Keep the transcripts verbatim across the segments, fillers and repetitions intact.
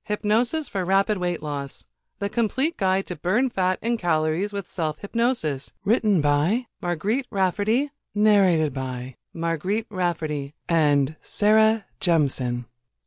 Hypnosis for Rapid Weight Loss. The Complete Guide to Burn Fat and Calories with Self-Hypnosis. Written by Marguerite Rafferty. Narrated by Marguerite Rafferty and Sarah Jemison.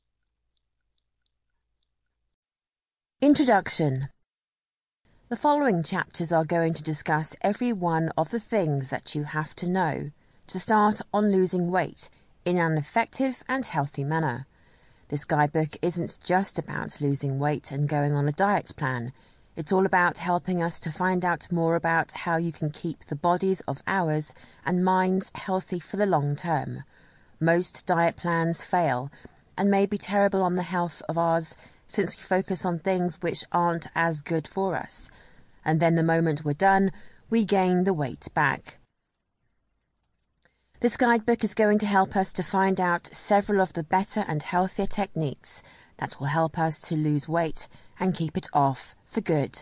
Introduction. The following chapters are going to discuss every one of the things that you have to know to start on losing weight in an effective and healthy manner. This guidebook isn't just about losing weight and going on a diet plan. It's all about helping us to find out more about how you can keep the bodies of ours and minds healthy for the long term. Most diet plans fail and may be terrible on the health of ours since we focus on things which aren't as good for us. And then the moment we're done, we gain the weight back. This guidebook is going to help us to find out several of the better and healthier techniques that will help us to lose weight and keep it off for good.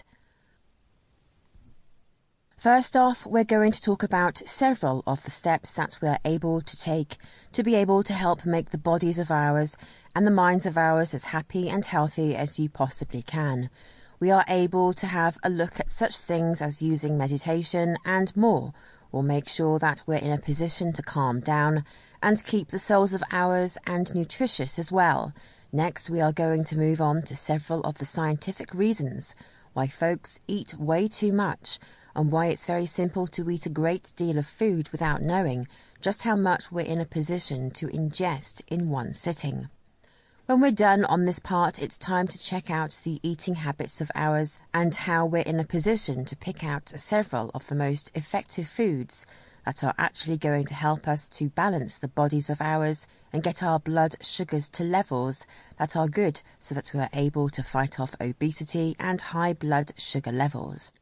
First off, we're going to talk about several of the steps that we're able to take to be able to help make the bodies of ours and the minds of ours as happy and healthy as you possibly can. We are able to have a look at such things as using meditation and more. We'll make sure that we're in a position to calm down and keep the souls of ours and nutritious as well. Next, we are going to move on to several of the scientific reasons why folks eat way too much and why it's very simple to eat a great deal of food without knowing just how much we're in a position to ingest in one sitting. When we're done on this part, it's time to check out the eating habits of ours and how we're in a position to pick out several of the most effective foods that are actually going to help us to balance the bodies of ours and get our blood sugars to levels that are good so that we are able to fight off obesity and high blood sugar levels.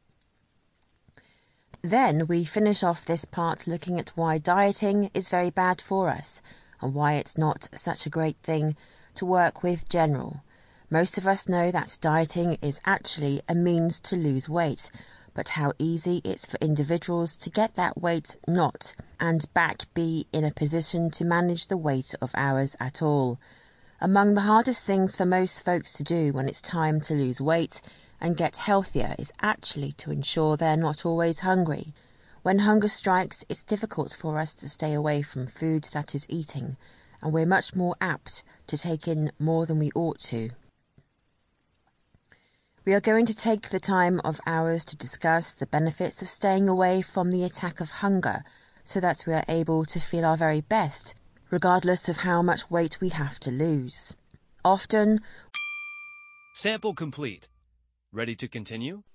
Then we finish off this part looking at why dieting is very bad for us and why it's not such a great thing to work with general. Most of us know that dieting is actually a means to lose weight, but how easy it's for individuals to get that weight not and back be in a position to manage the weight of ours at all. Among the hardest things for most folks to do when it's time to lose weight and get healthier is actually to ensure they're not always hungry. When hunger strikes, it's difficult for us to stay away from food that is eating, and we're much more apt to take in more than we ought to. We are going to take the time of ours to discuss the benefits of staying away from the attack of hunger so that we are able to feel our very best, regardless of how much weight we have to lose. Often... Sample complete. Ready to continue?